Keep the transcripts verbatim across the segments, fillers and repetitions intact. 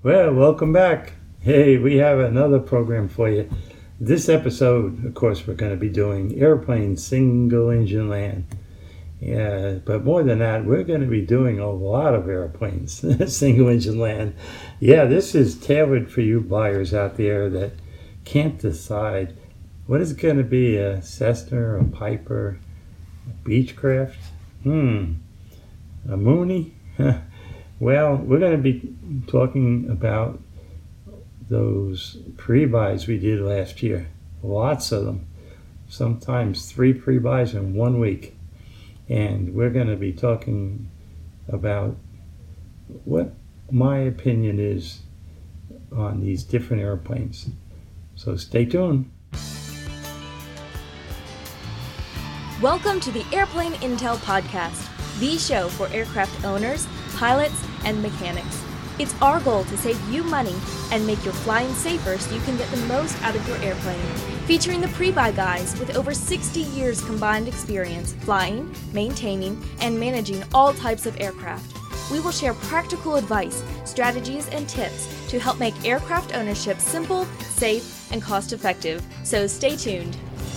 Well, welcome back. Hey, we have another program for you. This episode, of course, we're going to be doing airplane single engine land. Yeah, but more than that, we're going to be doing a lot of airplanes, single engine land. Yeah, this is tailored for you buyers out there that can't decide what is it going to be, a Cessna, a Piper, a Beechcraft, hmm, a Mooney. Well, we're going to be talking about those pre-buys we did last year. Lots of them. Sometimes three pre-buys in one week. And we're going to be talking about what my opinion is on these different airplanes. So stay tuned. Welcome to the Airplane Intel Podcast, the show for aircraft owners, pilots, and mechanics. It's our goal to save you money and make your flying safer so you can get the most out of your airplane. Featuring the pre-buy guys with over sixty years combined experience flying, maintaining, and managing all types of aircraft. We will share practical advice, strategies, and tips to help make aircraft ownership simple, safe, and cost-effective. So stay tuned.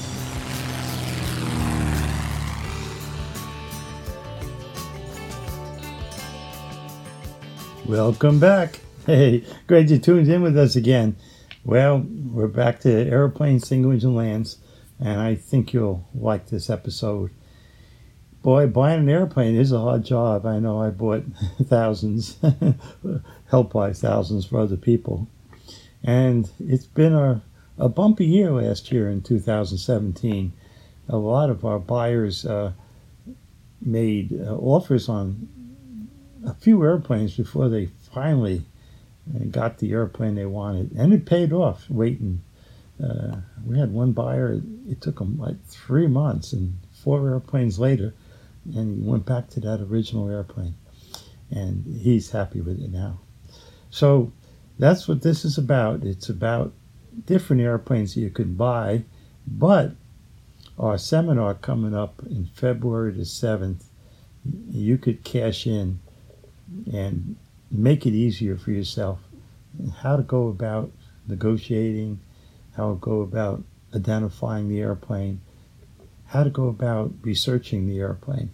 Welcome back. Hey, great you tuned in with us again. Well, we're back to airplane single engine lands, and I think you'll like this episode. Boy, buying an airplane is a hard job. I know I bought thousands, helped buy thousands for other people. And it's been a, a bumpy year last year in two thousand seventeen. A lot of our buyers uh, made uh, offers on a few airplanes before they finally got the airplane they wanted, and it paid off waiting. Uh, we had one buyer, it took him like three months and four airplanes later, and he went back to that original airplane, and he's happy with it now. So that's what this is about. It's about different airplanes you can buy, but our seminar coming up in February the seventh, you could cash in and make it easier for yourself. How to go about negotiating, how to go about identifying the airplane, how to go about researching the airplane.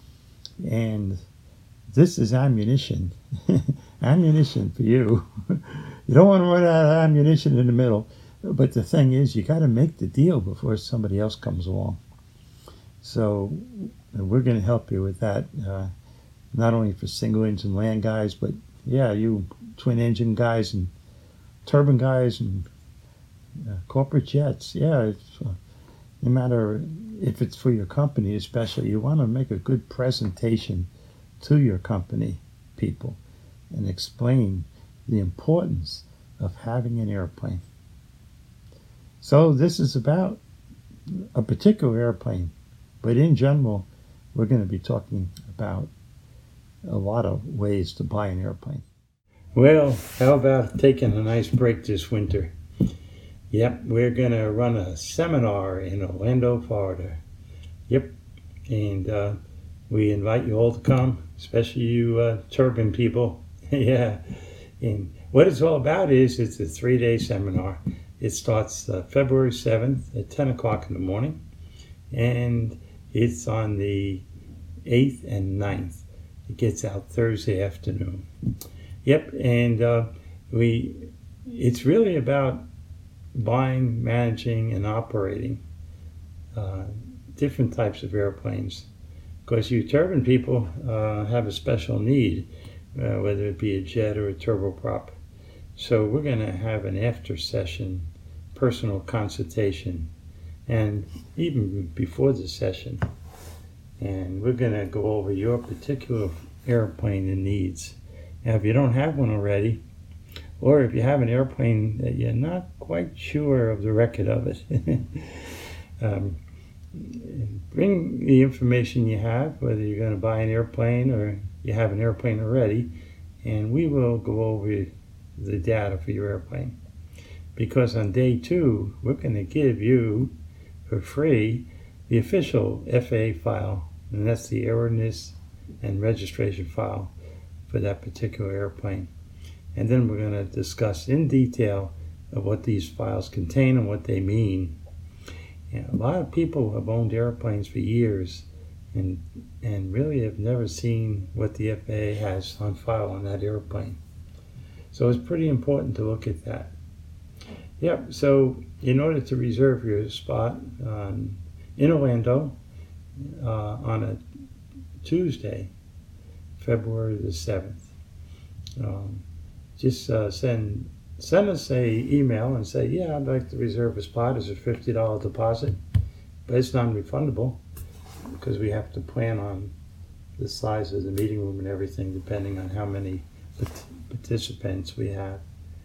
And this is ammunition. Ammunition for you. You don't want to run out of ammunition in the middle. But the thing is, you got to make the deal before somebody else comes along. So we're going to help you with that. Uh, not only for single engine land guys, but yeah, you twin engine guys and turbine guys and uh, corporate jets. Yeah, it's, uh, no matter if it's for your company especially, you want to make a good presentation to your company people and explain the importance of having an airplane. So this is about a particular airplane, but in general, we're going to be talking about a lot of ways to buy an airplane. Well, how about taking a nice break this winter? Yep, we're going to run a seminar in Orlando, Florida. Yep, and uh, we invite you all to come, especially you uh, turbine people. Yeah, and what it's all about is it's a three-day seminar. It starts uh, February seventh at ten o'clock in the morning, and it's on the eighth and ninth. It gets out Thursday afternoon. Yep, and uh, we it's really about buying, managing, and operating uh, different types of airplanes. Because you turbine people uh, have a special need, uh, whether it be a jet or a turboprop. So we're going to have an after session personal consultation, and even before the session. And we're going to go over your particular airplane and needs. Now, if you don't have one already, or if you have an airplane that you're not quite sure of the record of it, um, bring the information you have, whether you're going to buy an airplane or you have an airplane already, and we will go over the data for your airplane. Because on day two, we're going to give you, for free, the official F A A file, and that's the airworthiness and registration file for that particular airplane. and then we're going to discuss in detail what these files contain and what they mean. And a lot of people have owned airplanes for years and and really have never seen what the F A A has on file on that airplane. So it's pretty important to look at that. Yep, so in order to reserve your spot um, in Orlando uh, on a Tuesday, February the seventh, um, just uh, send send us a email and say, yeah, I'd like to reserve a spot. It's a fifty dollars deposit, but it's non-refundable because we have to plan on the size of the meeting room and everything depending on how many participants we have.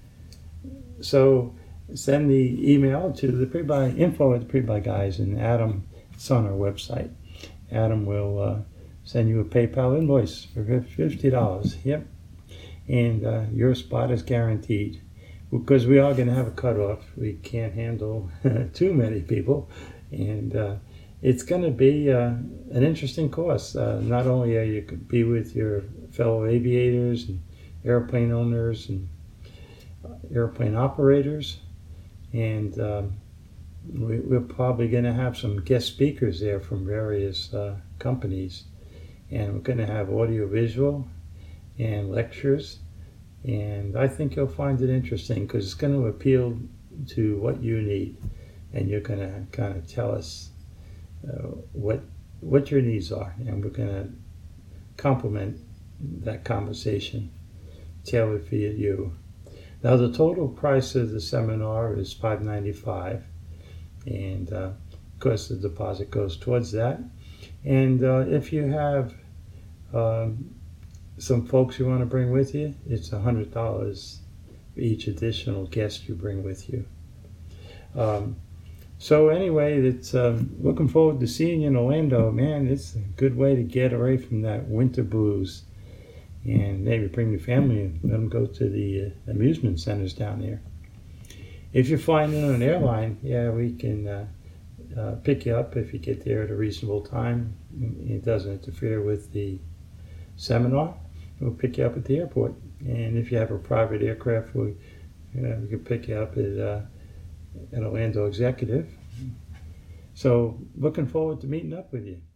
So send the email to the pre-buy info at the pre-buy guys, and Adam, it's on our website. Adam will uh, send you a PayPal invoice for fifty dollars. Yep. And uh, your spot is guaranteed. Because we are going to have a cutoff. We can't handle too many people. And uh, it's going to be uh, an interesting course. Uh, not only are you going to be with your fellow aviators and airplane owners and airplane operators, and um, we, we're probably going to have some guest speakers there from various uh, companies. And we're going to have audio visual and lectures. And I think you'll find it interesting because it's going to appeal to what you need, and you're going to kind of tell us uh, what what your needs are, and we're going to complement that conversation tailored for you. Now, the total price of the seminar is five hundred ninety-five dollars, and uh, of course the deposit goes towards that. And uh, if you have um, some folks you want to bring with you, it's one hundred dollars for each additional guest you bring with you. Um, so anyway, it's um, looking forward to seeing you in Orlando. Man, it's a good way to get away from that winter blues, and maybe bring your family and let them go to the uh, amusement centers down there. If you're flying in on an airline, yeah, we can uh, uh, pick you up if you get there at a reasonable time. It doesn't interfere with the seminar. We'll pick you up at the airport. And if you have a private aircraft, we, you know, we can pick you up at uh, an Orlando Executive. So looking forward to meeting up with you.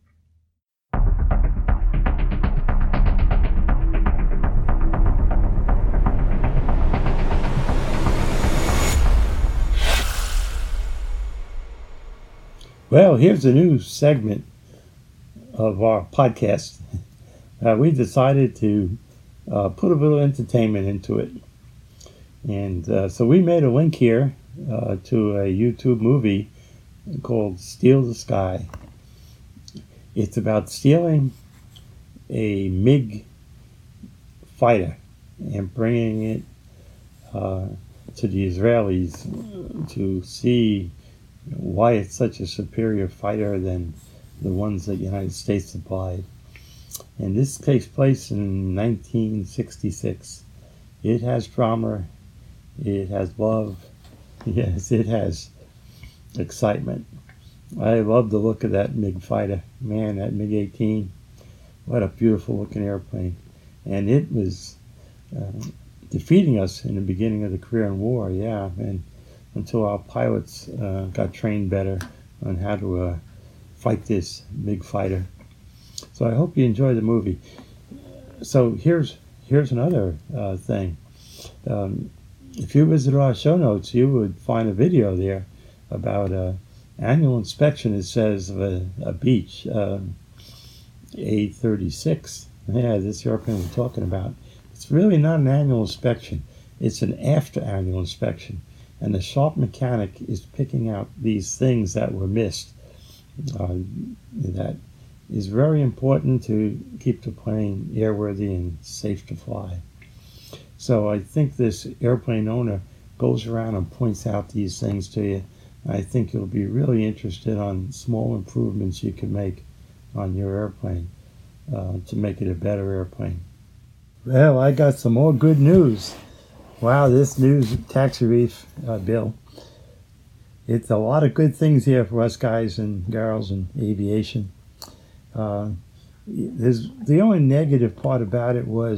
Well, here's a new segment of our podcast. Uh, we decided to uh, put a little entertainment into it. And uh, so we made a link here uh, to a YouTube movie called Steal the Sky. It's about stealing a MiG fighter and bringing it uh, to the Israelis to see why it's such a superior fighter than the ones that the United States supplied. And this takes place in nineteen sixty-six. It has drama, it has love, yes, it has excitement. I love the look of that MiG fighter. Man, that MiG eighteen, what a beautiful looking airplane. And it was uh, defeating us in the beginning of the Korean War, yeah, and until our pilots uh, got trained better on how to uh, fight this MiG fighter. So I hope you enjoy the movie. So here's here's another uh, thing. Um, if you visit our show notes, you would find a video there about an annual inspection, it says, of a, a beach, um, A thirty-six. Yeah, this airplane we're talking about. It's really not an annual inspection. It's an after annual inspection. And the sharp mechanic is picking out these things that were missed. Uh, that is very important to keep the plane airworthy and safe to fly. So I think this airplane owner goes around and points out these things to you. I think you'll be really interested on small improvements you can make on your airplane uh, to make it a better airplane. Well, I got some more good news. Wow, this news tax relief uh, bill. It's a lot of good things here for us guys and girls in aviation. Uh, there's, the only negative part about it was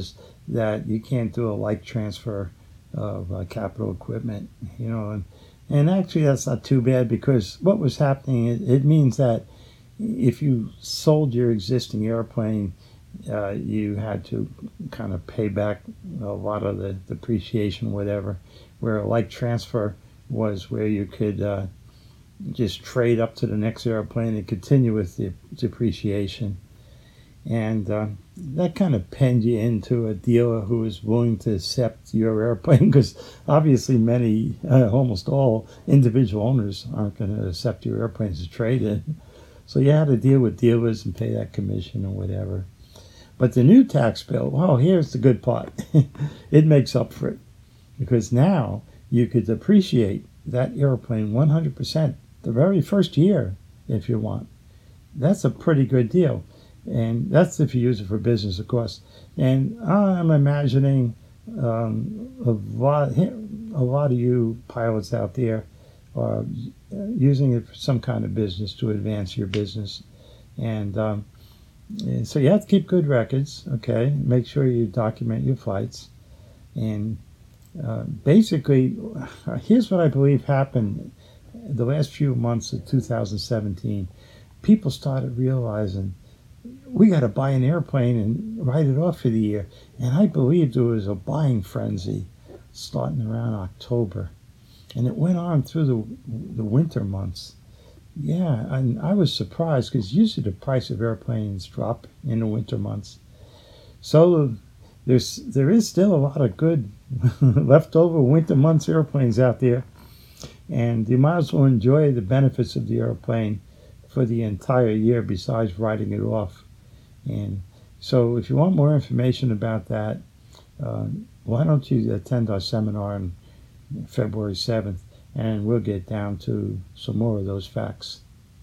that you can't do a like transfer of uh, capital equipment, you know, and, and actually that's not too bad, because what was happening, it, it means that if you sold your existing airplane, uh, you had to kind of pay back a lot of the depreciation, whatever, where a like transfer was where you could uh, just trade up to the next airplane and continue with the depreciation. And uh, that kind of penned you into a dealer who was willing to accept your airplane, because obviously many, uh, almost all individual owners aren't going to accept your airplane as a trade-in. So you had to deal with dealers and pay that commission or whatever. But the new tax bill, well, here's the good part. It makes up for it, because now you could depreciate that airplane one hundred percent the very first year if you want. That's a pretty good deal. And that's if you use it for business, of course. And I'm imagining um, a lot, a lot of you pilots out there are using it for some kind of business to advance your business. And, um, and so you have to keep good records, okay? Make sure you document your flights. And uh, basically, here's what I believe happened the last few months of two thousand seventeen. People started realizing, we got to buy an airplane and write it off for the year. And I believe there was a buying frenzy starting around October. And it went on through the the winter months. Yeah, and I was surprised, because usually the price of airplanes drop in the winter months. So there's there is still a lot of good leftover winter months airplanes out there. And you might as well enjoy the benefits of the airplane for the entire year besides writing it off. And so if you want more information about that, uh, why don't you attend our seminar on February seventh, and we'll get down to some more of those facts.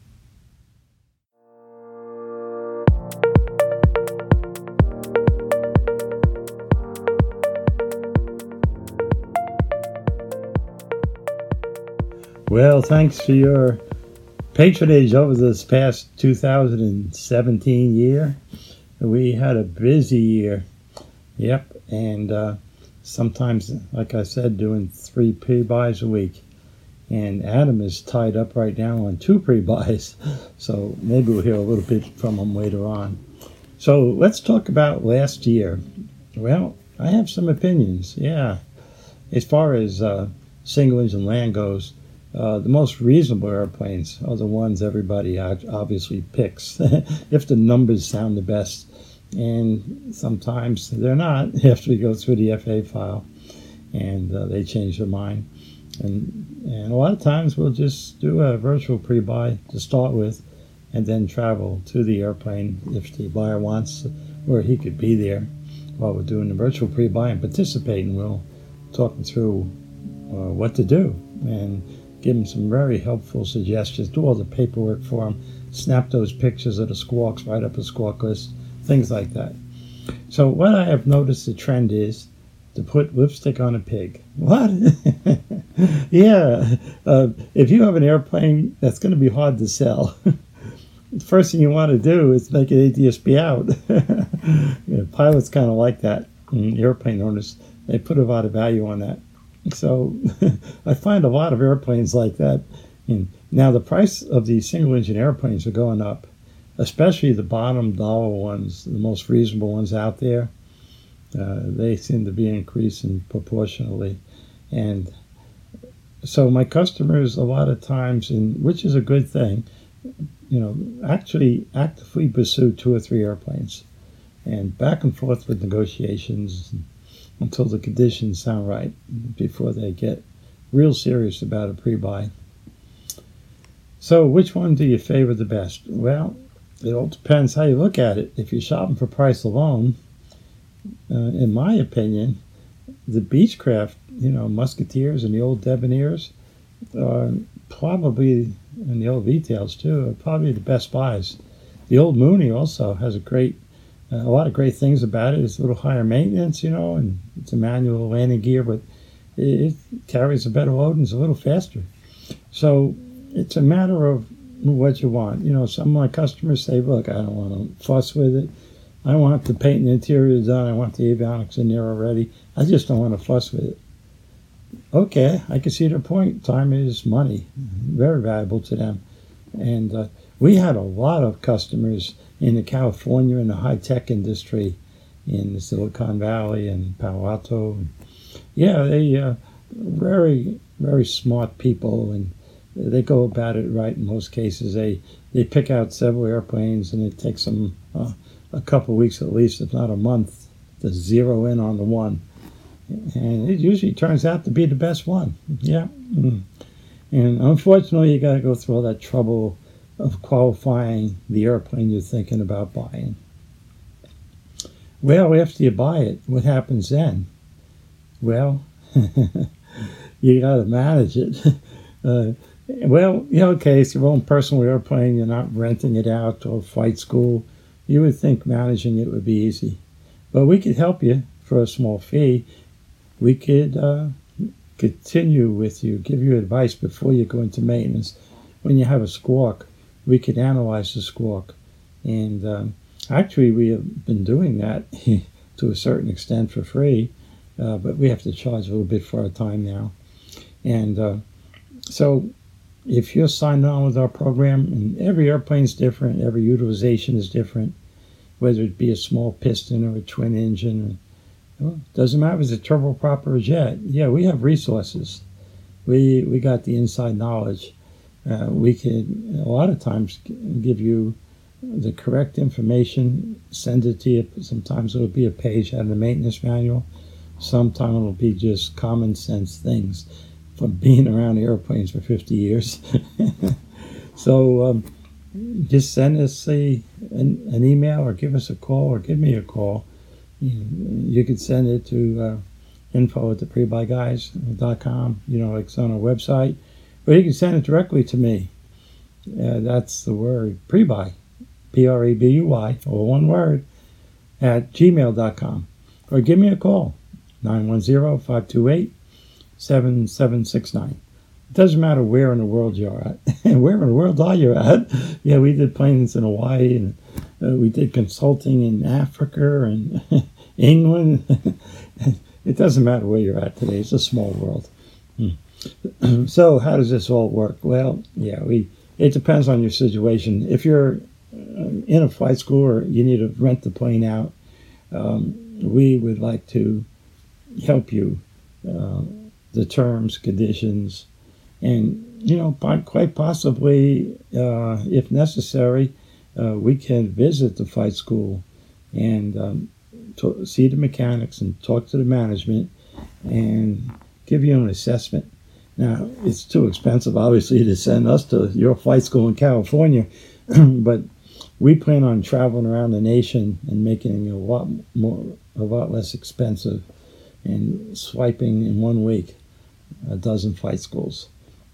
Well, thanks for your patronage over this past two thousand seventeen year. We had a busy year. Yep, and uh, sometimes, like I said, doing three pre-buys a week. And Adam is tied up right now on two pre-buys, so maybe we'll hear a little bit from him later on. So let's talk about last year. Well, I have some opinions, yeah. As far as uh, single-engine land goes, Uh, the most reasonable airplanes are the ones everybody obviously picks, if the numbers sound the best. And sometimes they're not after we go through the F A A file, and uh, they change their mind. And, and a lot of times we'll just do a virtual pre-buy to start with, and then travel to the airplane if the buyer wants, or he could be there while we're doing the virtual pre-buy and participate, and we'll talk them through uh, what to do. And give them some very helpful suggestions, do all the paperwork for them, snap those pictures of the squawks, write up a squawk list, things like that. So what I have noticed the trend is to put lipstick on a pig. What? Yeah, uh, if you have an airplane that's going to be hard to sell, the first thing you want to do is make it A D S B out. You know, pilots kind of like that, and airplane owners, they put a lot of value on that. So I find a lot of airplanes like that. And now the price of these single-engine airplanes are going up, especially the bottom dollar ones, the most reasonable ones out there. Uh, they seem to be increasing proportionally. And so my customers, a lot of times, and which is a good thing, you know, actually actively pursue two or three airplanes, and back and forth with negotiations until the conditions sound right before they get real serious about a pre-buy. So which one do you favor the best? Well, it all depends how you look at it. If you're shopping for price alone, uh, in my opinion, the Beechcraft, you know, Musketeers and the old Debonaires are probably, and the old V-tails too, are probably the best buys. The old Mooney also has a great Uh, a lot of great things about it. It's a little higher maintenance, you know, and it's a manual landing gear, but it, it carries a better load and it's a little faster. So it's a matter of what you want. You know, some of my customers say, look, I don't want to fuss with it. I want the paint and interior done. I want the avionics in there already. I just don't want to fuss with it. Okay, I can see their point. Time is money, very valuable to them. And uh, we had a lot of customers in the California and the high-tech industry in the Silicon Valley and Palo Alto. Yeah, they uh, very, very smart people, and they go about it right in most cases. They they pick out several airplanes, and it takes them uh, a couple of weeks at least, if not a month, to zero in on the one. And it usually turns out to be the best one. Yeah. Mm. And unfortunately, you got to go through all that trouble of qualifying the airplane you're thinking about buying. Well, after you buy it, what happens then? Well, you got to manage it. Uh, well, you know, okay, it's your own personal airplane. You're not renting it out to a flight school. You would think managing it would be easy. But we could help you for a small fee. We could uh, continue with you, give you advice before you go into maintenance. When you have a squawk, we could analyze the squawk. And um, actually, we have been doing that to a certain extent for free, uh, but we have to charge a little bit for our time now. And uh, so if you're signed on with our program, and every airplane's different, every utilization is different, whether it be a small piston or a twin engine, or, well, doesn't matter if it's a turboprop or a jet. Yeah, we have resources. We we got the inside knowledge. Uh, we can a lot of times give you the correct information, send it to you. Sometimes it'll be a page out of the maintenance manual. Sometimes it'll be just common sense things from being around airplanes for fifty years. So um, just send us a, an, an email or give us a call or give me a call. You, you could send it to uh, info at the pre-buy guys dot com, you know, like it's on our website. Or you can send it directly to me. Uh, that's the word, pre-buy, P R E B U Y, or one word, at gmail dot com. Or give me a call, nine one zero, five two eight, seven seven six nine. It doesn't matter where in the world you're at. Where in the world are you at? Yeah, we did planes in Hawaii, and uh, we did consulting in Africa and England. It doesn't matter where you're at today. It's a small world. Hmm. So how does this all work? Well, yeah, we. It depends on your situation. If you're in a flight school or you need to rent the plane out, um, we would like to help you. Uh, the terms, conditions, and, you know, quite possibly, uh, if necessary, uh, we can visit the flight school and um, to see the mechanics and talk to the management and give you an assessment. Now, it's too expensive, obviously, to send us to your flight school in California, but we plan on traveling around the nation and making it a lot more, a lot less expensive, and swiping in one week a dozen flight schools,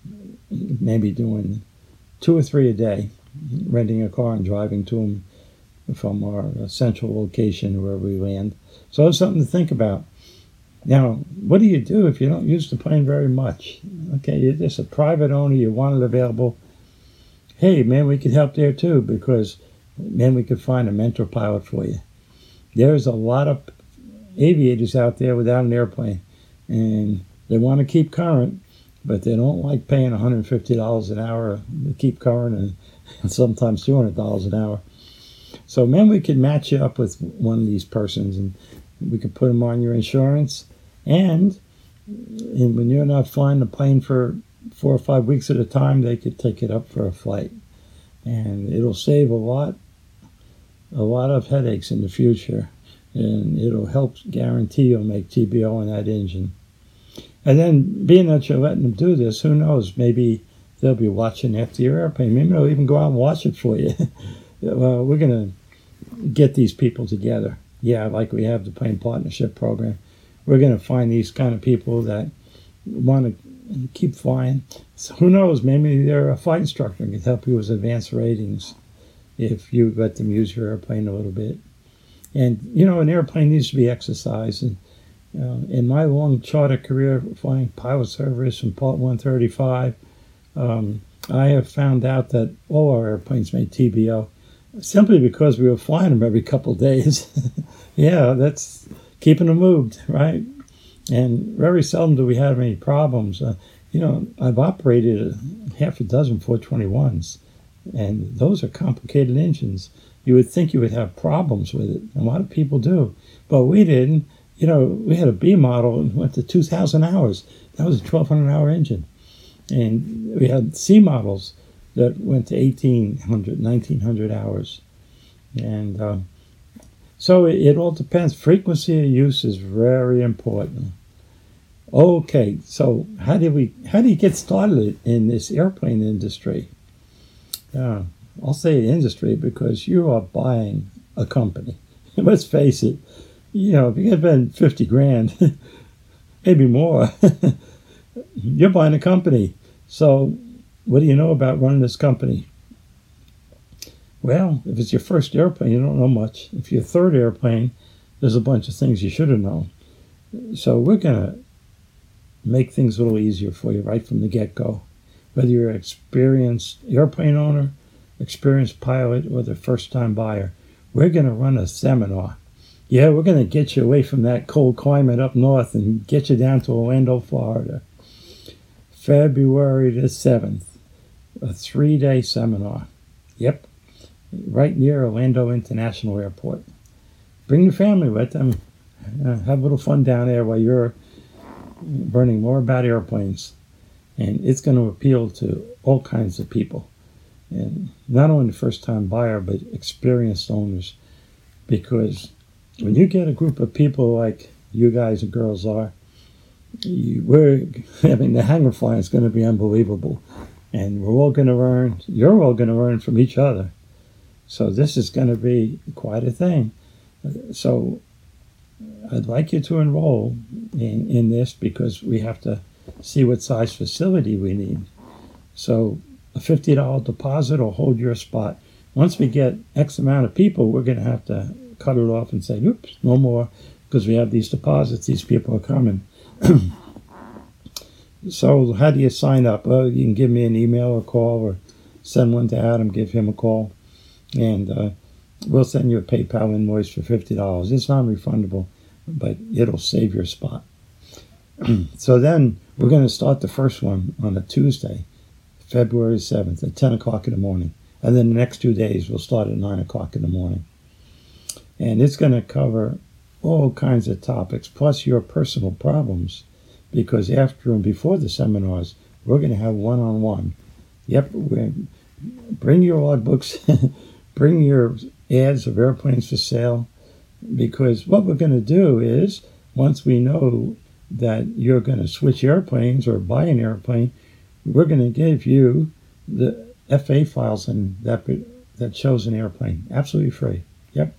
maybe doing two or three a day, renting a car and driving to them from our central location where we land. So it's something to think about. Now, what do you do if you don't use the plane very much? Okay, you're just a private owner, you want it available. Hey, man, we could help there too, because, man, we could find a mentor pilot for you. There's a lot of aviators out there without an airplane, and they want to keep current, but they don't like paying one hundred fifty dollars an hour to keep current, and, and sometimes two hundred dollars an hour. So, man, we could match you up with one of these persons, and we could put them on your insurance, and, and when you're not flying the plane for four or five weeks at a time, they could take it up for a flight, and it'll save a lot, a lot of headaches in the future. And it'll help guarantee you'll make T B O in that engine. And then, being that you're letting them do this, who knows, maybe they'll be watching after your airplane. Maybe they'll even go out and watch it for you. Well, we're going to get these people together. Yeah, like we have the Plane Partnership Program. We're going to find these kind of people that want to keep flying. So who knows, maybe they're a flight instructor and can help you with advanced ratings if you let them use your airplane a little bit. And, you know, an airplane needs to be exercised. And uh, in my long charter career flying pilot service from Part one thirty-five, um, I have found out that all our airplanes made T B O. simply because we were flying them every couple of days. Yeah, that's keeping them moved, right? And very seldom do we have any problems. Uh, you know, I've operated a half a dozen four twenty-ones, and those are complicated engines. You would think you would have problems with it. A lot of people do, but we didn't. You know, we had a B model and went to two thousand hours. That was a twelve hundred hour engine. And we had C models that went to eighteen hundred, nineteen hundred hours. And um, so it, it all depends. Frequency of use is very important. Okay, so how did we? How do you get started in this airplane industry? Uh, I'll say industry because you are buying a company. Let's face it. You know, if you spend fifty grand, maybe more, you're buying a company. So what do you know about running this company? Well, if it's your first airplane, you don't know much. If your third airplane, there's a bunch of things you should have known. So we're going to make things a little easier for you right from the get-go. Whether you're an experienced airplane owner, experienced pilot, or the first-time buyer, we're going to run a seminar. Yeah, we're going to get you away from that cold climate up north and get you down to Orlando, Florida. February the seventh, a three-day seminar. Yep, right near Orlando International Airport. Bring your family with them. Uh, have a little fun down there while you're learning more about airplanes. And it's going to appeal to all kinds of people. And not only the first-time buyer, but experienced owners. Because when you get a group of people like you guys and girls are, you, we're having the hangar flying is going to be unbelievable. And we're all going to learn, you're all going to learn from each other. So this is going to be quite a thing. So I'd like you to enroll in, in this because we have to see what size facility we need. So a fifty dollars deposit will hold your spot. Once we get X amount of people, we're going to have to cut it off and say, oops, no more, because we have these deposits, these people are coming. So how do you sign up? Well, you can give me an email or call or send one to Adam, give him a call, and uh, we'll send you a PayPal invoice for fifty dollars. It's non-refundable, but it'll save your spot. So then we're going to start the first one on a Tuesday, February seventh at ten o'clock in the morning. And then the next two days we'll start at nine o'clock in the morning. And it's going to cover all kinds of topics, plus your personal problems. Because after and before the seminars, we're going to have one-on-one. Yep, we're, bring your logbooks, bring your ads of airplanes for sale. Because what we're going to do is, once we know that you're going to switch airplanes or buy an airplane, we're going to give you the F A files and that that shows an airplane, absolutely free. Yep.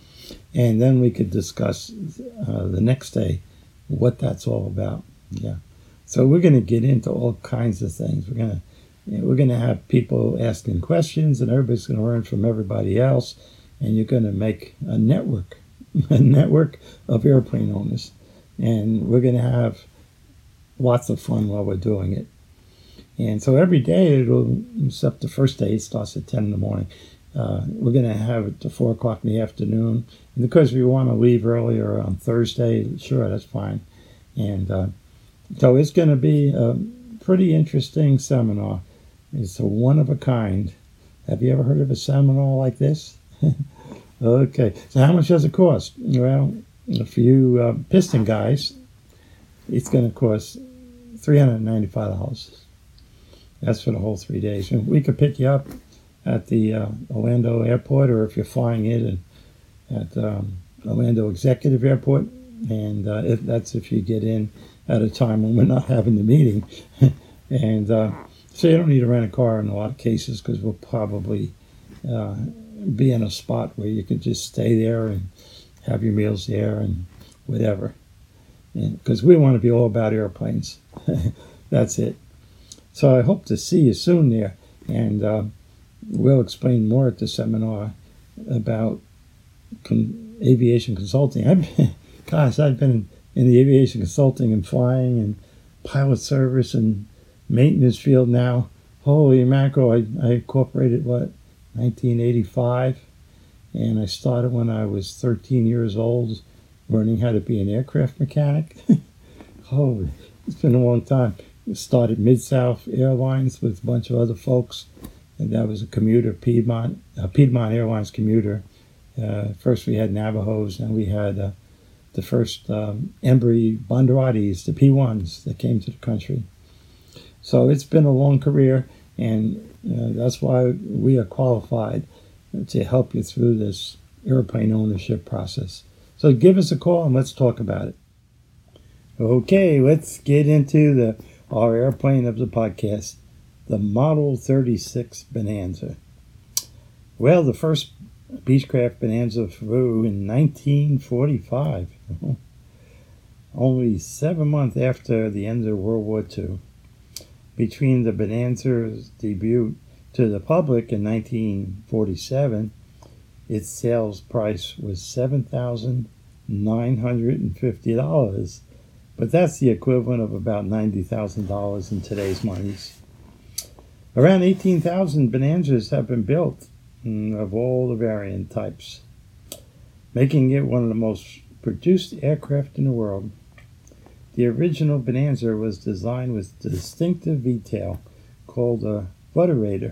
And then we could discuss uh, the next day what that's all about. Yeah. So we're going to get into all kinds of things. We're going to you know, we're going to have people asking questions, and everybody's going to learn from everybody else, and you're going to make a network, a network of airplane owners, and we're going to have lots of fun while we're doing it. And so every day, it'll, except the first day, it starts at ten in the morning. Uh, we're going to have it to four o'clock in the afternoon. And because we want to leave earlier on Thursday, sure, that's fine. And uh, so it's going to be a pretty interesting seminar. It's a one of a kind. Have you ever heard of a seminar like this? Okay. So how much does it cost? Well, for you uh, piston guys, it's going to cost three hundred ninety-five dollars. That's for the whole three days. And we could pick you up at the uh, Orlando Airport, or if you're flying in at um, Orlando Executive Airport, and uh, if that's if you get in at a time when we're not having the meeting. And uh, so you don't need to rent a car in a lot of cases, because we'll probably uh, be in a spot where you can just stay there and have your meals there and whatever. Because we want to be all about airplanes. That's it. So I hope to see you soon there, and uh, we'll explain more at the seminar about con- aviation consulting. I've been, gosh, I've been in the aviation consulting and flying and pilot service and maintenance field now. Holy mackerel, I, I incorporated, what, nineteen eighty-five, and I started when I was thirteen years old, learning how to be an aircraft mechanic. Oh, it's been a long time. I started Mid-South Airlines with a bunch of other folks, and that was a commuter, Piedmont, uh, Piedmont Airlines commuter. Uh, first we had Navajos, and we had uh, the first um, Embry Bonduratis, the P ones that came to the country. So it's been a long career, and uh, that's why we are qualified to help you through this airplane ownership process. So give us a call and let's talk about it. Okay, let's get into the our airplane of the podcast, the Model thirty-six Bonanza. Well, the first Beechcraft Bonanza flew in nineteen forty-five, only seven months after the end of World War Two. Between the Bonanza's debut to the public in nineteen forty-seven, its sales price was seven thousand nine hundred fifty dollars, but that's the equivalent of about ninety thousand dollars in today's monies. Around eighteen thousand Bonanzas have been built of all the variant types, making it one of the most produced aircraft in the world. The original Bonanza was designed with a distinctive V-tail called a Butterator.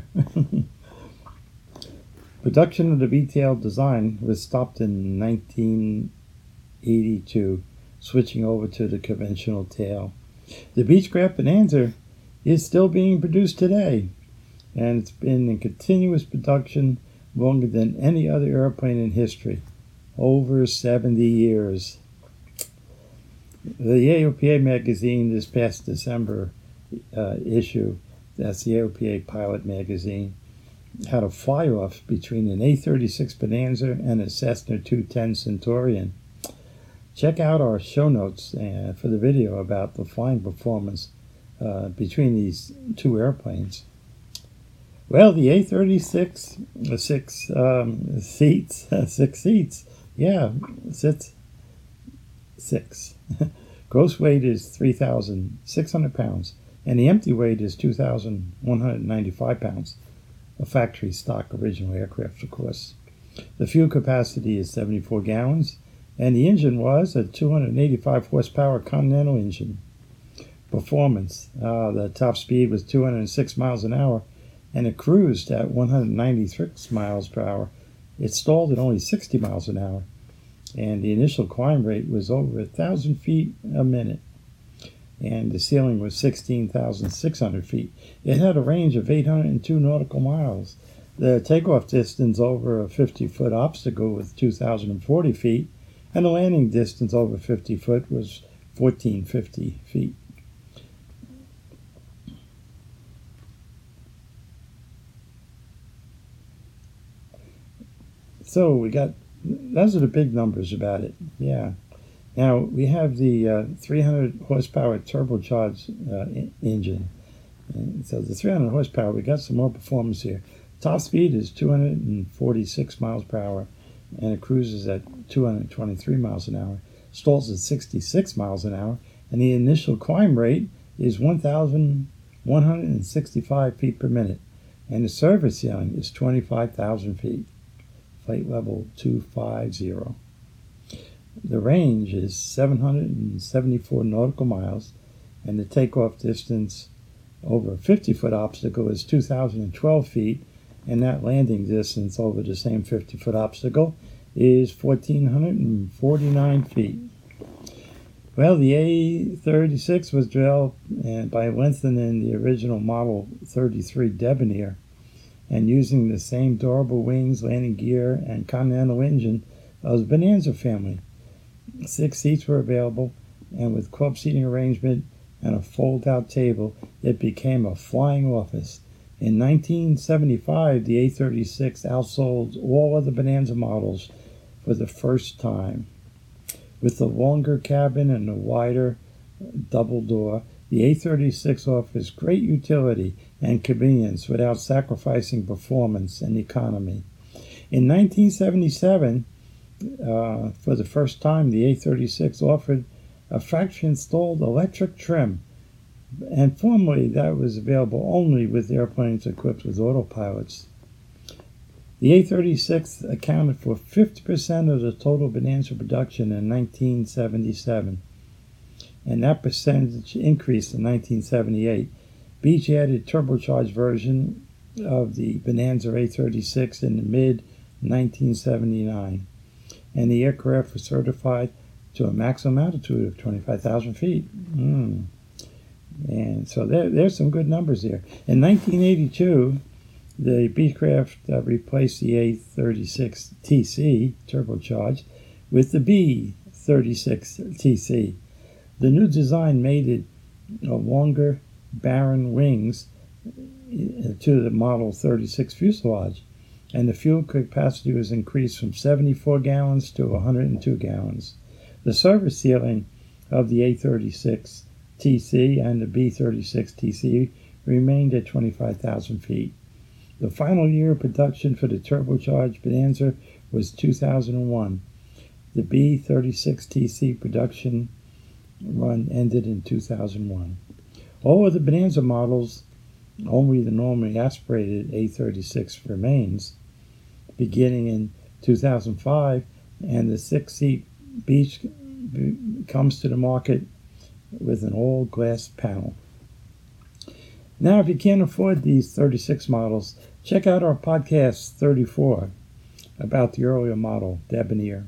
Production of the V-tail design was stopped in nineteen eighty-two, switching over to the conventional tail. The Beechcraft Bonanza is still being produced today, and it's been in continuous production longer than any other airplane in history, over seventy years. The A O P A magazine this past December uh, issue, that's the A O P A Pilot magazine, had a fly-off between an A thirty-six Bonanza and a Cessna two ten Centurion. Check out our show notes uh, for the video about the flying performance uh, between these two airplanes. Well, the A thirty-six, uh, six um, seats, uh, six seats, yeah, sits six. Gross weight is three thousand six hundred pounds, and the empty weight is two thousand one hundred ninety-five pounds. A factory stock original aircraft, of course. The fuel capacity is seventy-four gallons, and the engine was a two hundred eighty-five horsepower Continental engine. Performance, uh, the top speed was two hundred six miles an hour, and it cruised at one hundred ninety-six miles per hour. It stalled at only sixty miles an hour, and the initial climb rate was over one thousand feet a minute, and the ceiling was sixteen thousand six hundred feet. It had a range of eight hundred two nautical miles. The takeoff distance over a fifty-foot obstacle was two thousand forty feet, and the landing distance over fifty foot was fourteen fifty feet. So we got, those are the big numbers about it, yeah. Now we have the uh, three hundred horsepower turbocharged uh, engine. And so the three hundred horsepower, we got some more performance here. Top speed is two hundred forty-six miles per hour, and it cruises at two hundred twenty-three miles an hour. Stalls at sixty-six miles an hour, and the initial climb rate is one thousand one hundred sixty-five feet per minute, and the service ceiling is twenty-five thousand feet. Flight level two fifty. The range is seven hundred seventy-four nautical miles, and the takeoff distance over a fifty-foot obstacle is two thousand twelve feet, and that landing distance over the same fifty-foot obstacle is one thousand four hundred forty-nine feet. Well, the A thirty-six was developed by Lengthen in the original Model thirty-three Debonair, and using the same durable wings, landing gear, and Continental engine of the Bonanza family. Six seats were available, and with club seating arrangement and a fold-out table, it became a flying office. In nineteen seventy-five, the A thirty-six outsold all other Bonanza models for the first time. With the longer cabin and the wider double door, the A thirty-six offers great utility and convenience without sacrificing performance and economy. In nineteen seventy-seven, uh, for the first time, the A thirty-six offered a factory-installed electric trim, and formerly that was available only with airplanes equipped with autopilots. The A thirty-six accounted for fifty percent of the total Bonanza production in nineteen seventy-seven, and that percentage increased in nineteen seventy-eight. Beech added turbocharged version of the Bonanza A thirty-six in the mid nineteen seventy-nine, and the aircraft was certified to a maximum altitude of twenty-five thousand feet. Mm. And so there, there's some good numbers there. In nineteen eighty-two, the Beechcraft uh, replaced the A thirty-six T C turbocharged with the B thirty-six T C. The new design made it a longer, barren wings to the Model thirty-six fuselage, and the fuel capacity was increased from seventy-four gallons to one hundred two gallons. The service ceiling of the A thirty-six T C and the B thirty-six T C remained at twenty-five thousand feet. The final year of production for the turbocharged Bonanza was two thousand one. The B thirty-six T C production run ended in two thousand one. All of the Bonanza models, only the normally aspirated A thirty-six remains, beginning in two thousand five, and the six-seat Beech comes to the market with an all-glass panel. Now, if you can't afford these thirty-six models, check out our podcast thirty-four about the earlier model, Debonair.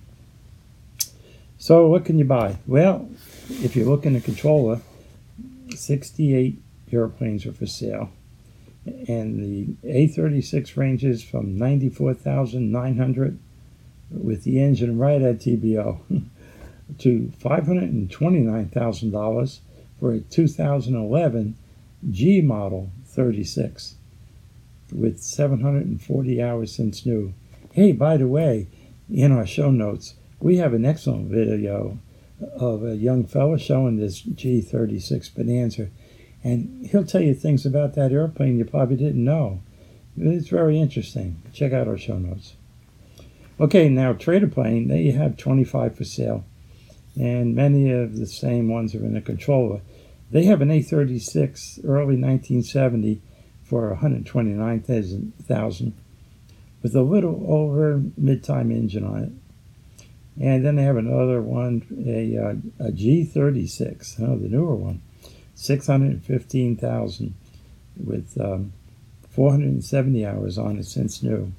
So what can you buy? Well, if you're looking at a controller, sixty-eight airplanes are for sale. And the A thirty-six ranges from ninety-four thousand nine hundred dollars with the engine right at T B O to five hundred twenty-nine thousand dollars for a two thousand eleven G model thirty-six with seven hundred forty hours since new. Hey, by the way, in our show notes, we have an excellent video of a young fellow showing this G thirty-six Bonanza, and he'll tell you things about that airplane you probably didn't know. It's very interesting. Check out our show notes. Okay, now Trader Plane, they have twenty-five for sale, and many of the same ones are in the controller. They have an A thirty-six early nineteen seventy for one hundred twenty-nine thousand dollars with a little over mid-time engine on it. And then they have another one, a, uh, a G thirty-six, oh, the newer one, six hundred fifteen thousand dollars with um, four hundred seventy hours on it since new.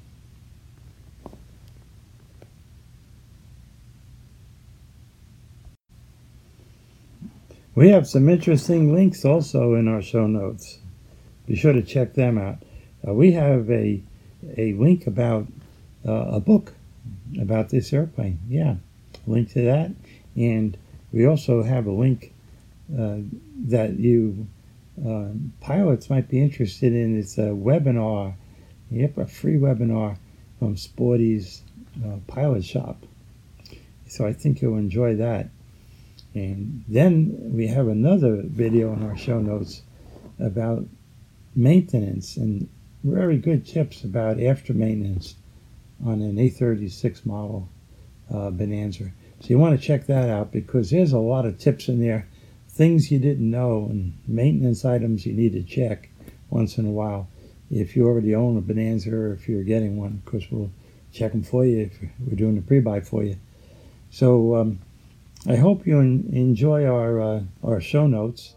We have some interesting links also in our show notes. Be sure to check them out. Uh, we have a a link about uh, a book about this airplane. Yeah, link to that. And we also have a link uh, that you uh, pilots might be interested in. It's a webinar. Yep, a free webinar from Sporty's uh, Pilot Shop. So I think you'll enjoy that. And then we have another video in our show notes about maintenance and very good tips about after maintenance on an A thirty-six model uh, Bonanza. So you want to check that out because there's a lot of tips in there, things you didn't know, and maintenance items you need to check once in a while. If you already own a Bonanza or if you're getting one, of course we'll check them for you if we're doing the pre-buy for you. So um, I hope you en- enjoy our uh, our show notes.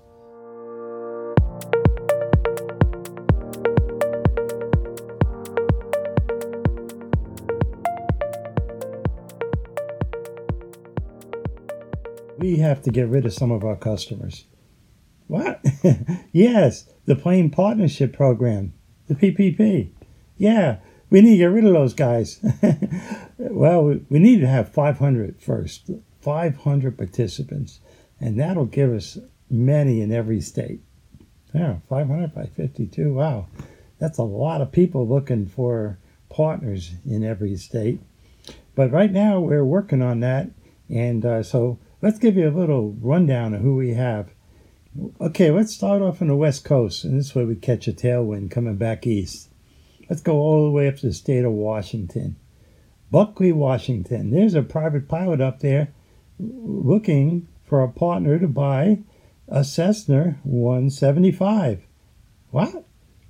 We have to get rid of some of our customers. What? Yes, the Plane Partnership Program, the P P P. Yeah, we need to get rid of those guys. Well, we, we need to have five hundred first. five hundred participants, and that'll give us many in every state. Yeah, five hundred by fifty-two, wow. That's a lot of people looking for partners in every state. But right now we're working on that, and uh, so let's give you a little rundown of who we have. Okay, let's start off on the West Coast, and this way we catch a tailwind coming back east. Let's go all the way up to the state of Washington. Buckley, Washington. There's a private pilot up there looking for a partner to buy a Cessna one seventy-five. What?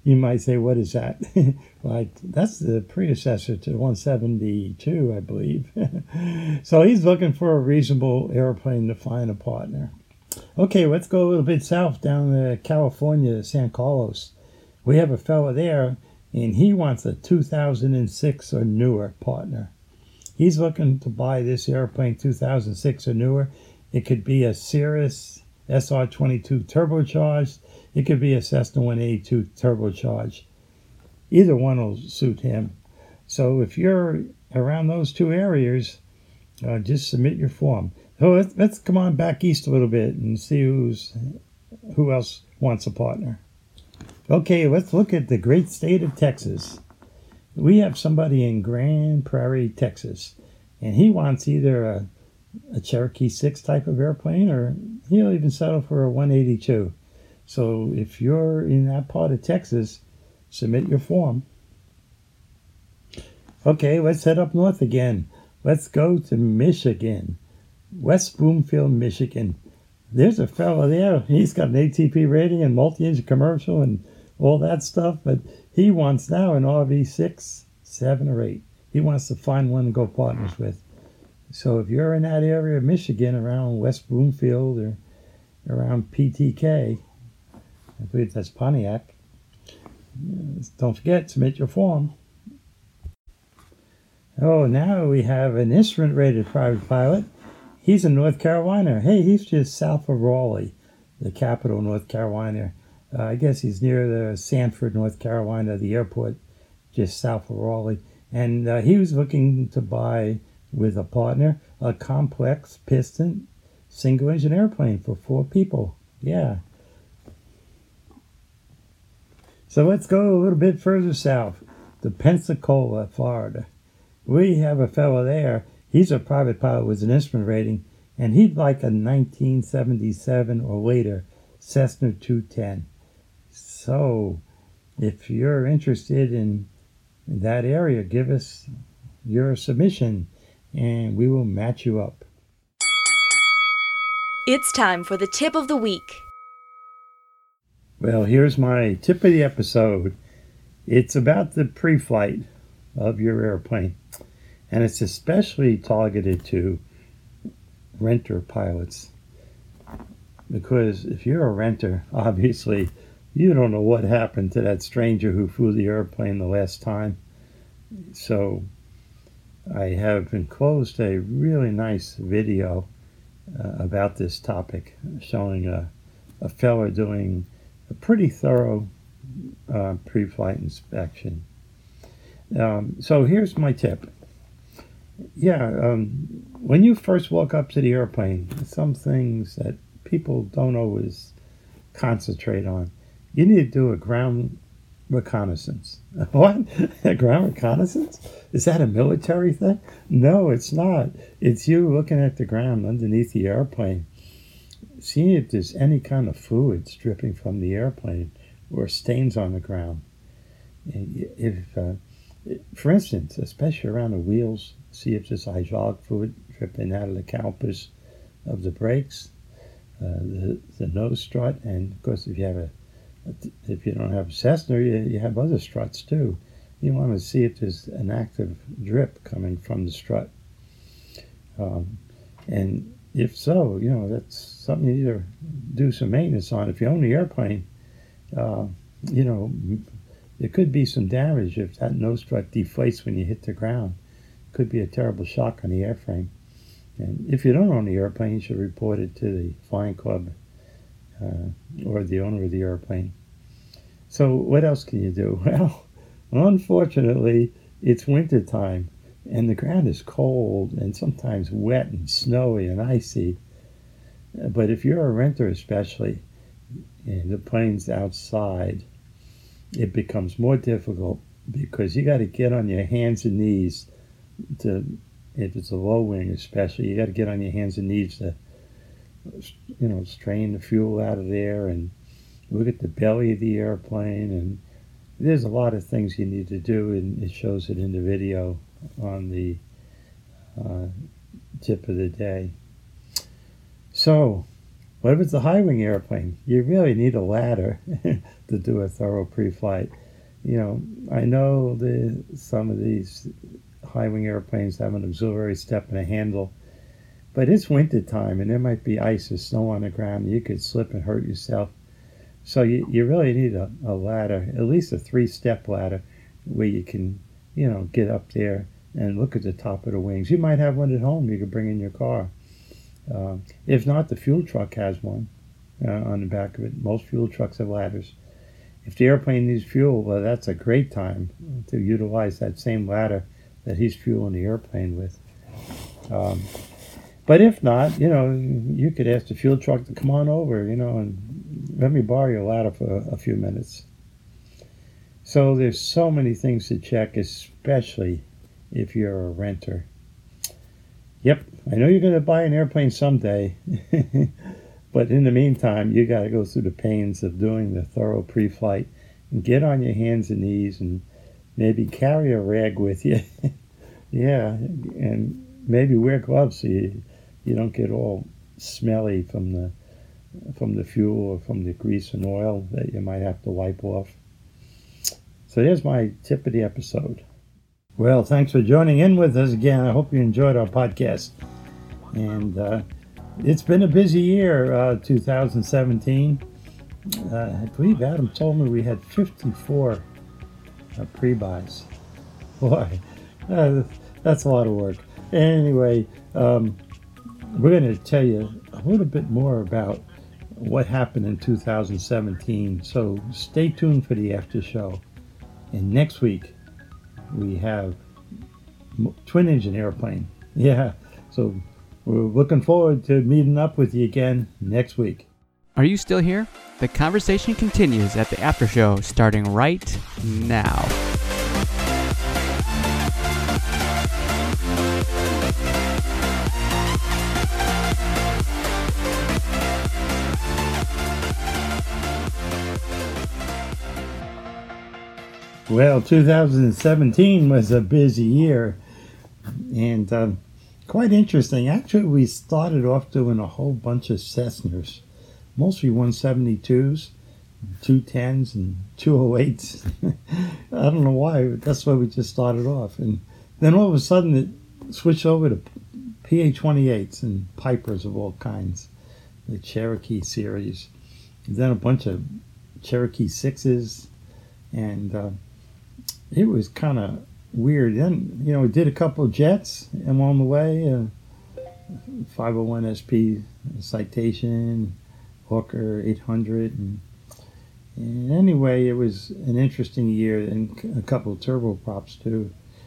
You might say, what is that? Like, that's the predecessor to one seventy-two, I believe. So he's looking for a reasonable airplane to find a partner. Okay, let's go a little bit south down to California, San Carlos. We have a fella there, and he wants a two thousand six or newer partner. He's looking to buy this airplane two thousand six or newer. It could be a Cirrus S R twenty-two turbocharged. It could be a Cessna one eighty-two turbocharged. Either one will suit him. So if you're around those two areas, uh, just submit your form. So let's, let's come on back east a little bit and see who's who else wants a partner. Okay, let's look at the great state of Texas. We have somebody in Grand Prairie, Texas, and he wants either a, a Cherokee six type of airplane, or he'll even settle for a one eighty-two. So if you're in that part of Texas, submit your form. Okay, let's head up north again. Let's go to Michigan, West Bloomfield, Michigan. There's a fellow there. He's got an A T P rating and multi-engine commercial and all that stuff, but he wants now an R V six, seven, or eight. He wants to find one to go partners with. So if you're in that area of Michigan, around West Bloomfield or around P T K, I believe that's Pontiac, don't forget, submit your form. Oh, now we have an instrument-rated private pilot. He's in North Carolina. Hey, he's just south of Raleigh, the capital of North Carolina. Uh, I guess he's near the Sanford, North Carolina, the airport, just south of Raleigh. And uh, he was looking to buy, with a partner, a complex piston single-engine airplane for four people. Yeah. So let's go a little bit further south, to Pensacola, Florida. We have a fellow there. He's a private pilot with an instrument rating, and he'd like a nineteen seventy-seven or later Cessna two ten. So if you're interested in that area, give us your submission, and we will match you up. It's time for the tip of the week. Well, here's my tip of the episode. It's about the pre-flight of your airplane, and it's especially targeted to renter pilots. Because if you're a renter, obviously, you don't know what happened to that stranger who flew the airplane the last time. So I have enclosed a really nice video uh, about this topic, showing a, a fella doing a pretty thorough uh, pre-flight inspection. Um, so here's my tip. Yeah, um, when you first walk up to the airplane, some things that people don't always concentrate on. You need to do a ground reconnaissance. What? A ground reconnaissance? Is that a military thing? No, it's not. It's you looking at the ground underneath the airplane, seeing if there's any kind of fluids dripping from the airplane or stains on the ground. If, uh, for instance, especially around the wheels, see if there's hydraulic fluid dripping out of the calipers of the brakes, uh, the, the nose strut, and of course if you have a, if you don't have a Cessna, you, you have other struts too. You want to see if there's an active drip coming from the strut. Um, and if so, you know, that's something you need to do some maintenance on. If you own the airplane, uh, you know, there could be some damage if that nose strut deflates when you hit the ground. It could be a terrible shock on the airframe. And if you don't own the airplane, you should report it to the flying club uh, or the owner of the airplane. So what else can you do? Well, unfortunately, it's winter time, and the ground is cold and sometimes wet and snowy and icy. But if you're a renter especially, and the plane's outside, it becomes more difficult because you got to get on your hands and knees to, if it's a low wing especially, you got to get on your hands and knees to, you know, strain the fuel out of there and look at the belly of the airplane. And there's a lot of things you need to do, and it shows it in the video on the uh, tip of the day. So, what if it's a high wing airplane? You really need a ladder to do a thorough pre-flight. You know, I know the some of these high-wing airplanes have an auxiliary step and a handle, but it's winter time and there might be ice or snow on the ground. You could slip and hurt yourself. So you, you really need a, a ladder, at least a three-step ladder, where you can, you know, get up there and look at the top of the wings. You might have one at home you could bring in your car. Uh, if not, the fuel truck has one uh, on the back of it. Most fuel trucks have ladders. If the airplane needs fuel, well, that's a great time to utilize that same ladder that he's fueling the airplane with. Um, but if not, you know, you could ask the fuel truck to come on over, you know, and let me borrow your ladder for a, a few minutes. So there's so many things to check, especially if you're a renter. Yep, I know you're going to buy an airplane someday, but in the meantime, you got to go through the pains of doing the thorough pre-flight and get on your hands and knees and maybe carry a rag with you. Yeah, and maybe wear gloves so you, you don't get all smelly from the from the fuel or from the grease and oil that you might have to wipe off. So there's my tip of the episode. Well, thanks for joining in with us again. I hope you enjoyed our podcast. And uh, it's been a busy year, uh, two thousand seventeen. Uh, I believe Adam told me we had fifty-four uh, pre-buys. Boy, uh, that's a lot of work. Anyway, um, we're going to tell you a little bit more about what happened in two thousand seventeen. So stay tuned for the after show. And next week, we have twin engine airplane. Yeah, so we're looking forward to meeting up with you again next week. Are you still here? The conversation continues at the after show starting right now. Well, two thousand seventeen was a busy year and um, quite interesting. Actually, we started off doing a whole bunch of Cessnas, mostly one seventy-twos, two tens, and two oh eights. I don't know why, but that's why we just started off. And then all of a sudden it switched over to P A twenty-eights and Pipers of all kinds, the Cherokee series. And then a bunch of Cherokee sixes, and uh, it was kind of weird. Then, you know, we did a couple of jets along the way, uh, five oh one S P Citation, Hawker eight hundred, and, and anyway, it was an interesting year, and a couple of turboprops too.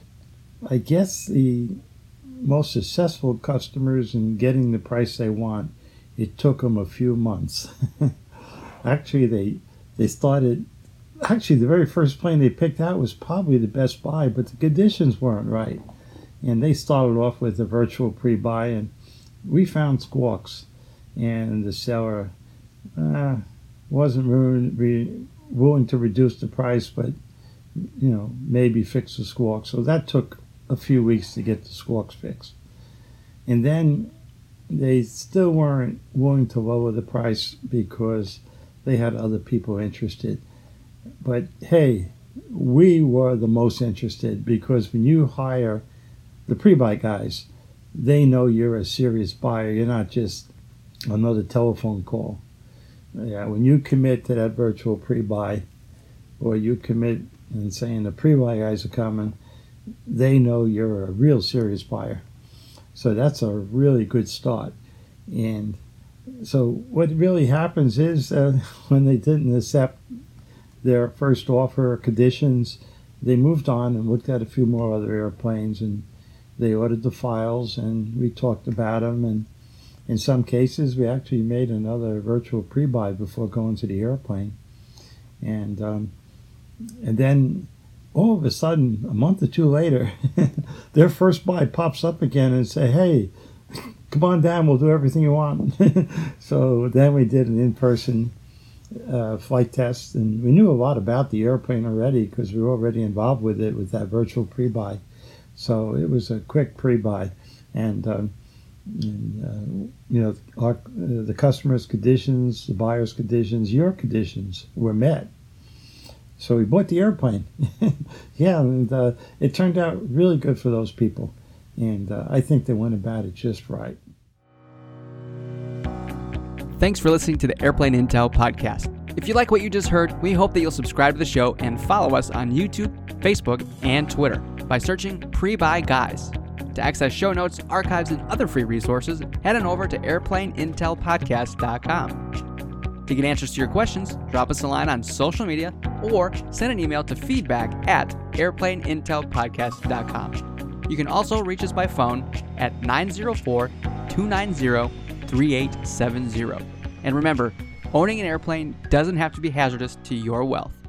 I guess the most successful customers in getting the price they want, it took them a few months. Actually, they they started. Actually, the very first plane they picked out was probably the best buy, but the conditions weren't right. And they started off with a virtual pre-buy, and we found squawks. And the seller uh, wasn't re- re- willing to reduce the price, but, you know, maybe fix the squawks. So that took a few weeks to get the squawks fixed. And then they still weren't willing to lower the price because they had other people interested. But hey, we were the most interested because when you hire the pre-buy guys, they know you're a serious buyer. You're not just another telephone call. Yeah, when you commit to that virtual pre-buy, or you commit and saying the pre-buy guys are coming, they know you're a real serious buyer. So that's a really good start. And so what really happens is uh, when they didn't accept their first offer conditions, they moved on and looked at a few more other airplanes, and they ordered the files, and we talked about them, and in some cases we actually made another virtual pre-buy before going to the airplane. And um, and then all of a sudden, a month or two later, their first buy pops up again and say, hey, come on down, we'll do everything you want. So then we did an in-person Uh, flight test, and we knew a lot about the airplane already because we were already involved with it with that virtual pre-buy. So it was a quick pre-buy, and, um, and uh, you know, our, uh, the customer's conditions, the buyer's conditions, your conditions were met, So we bought the airplane. Yeah, and uh, it turned out really good for those people. And uh, I think they went about it just right. Thanks for listening to the Airplane Intel podcast. If you like what you just heard, we hope that you'll subscribe to the show and follow us on YouTube, Facebook, and Twitter by searching Pre-Buy Guys. To access show notes, archives, and other free resources, head on over to airplane intel podcast dot com. To get answers to your questions, drop us a line on social media or send an email to feedback at airplane intel podcast dot com. You can also reach us by phone at nine zero four, two nine zero, three eight seven zero. And remember, owning an airplane doesn't have to be hazardous to your wealth.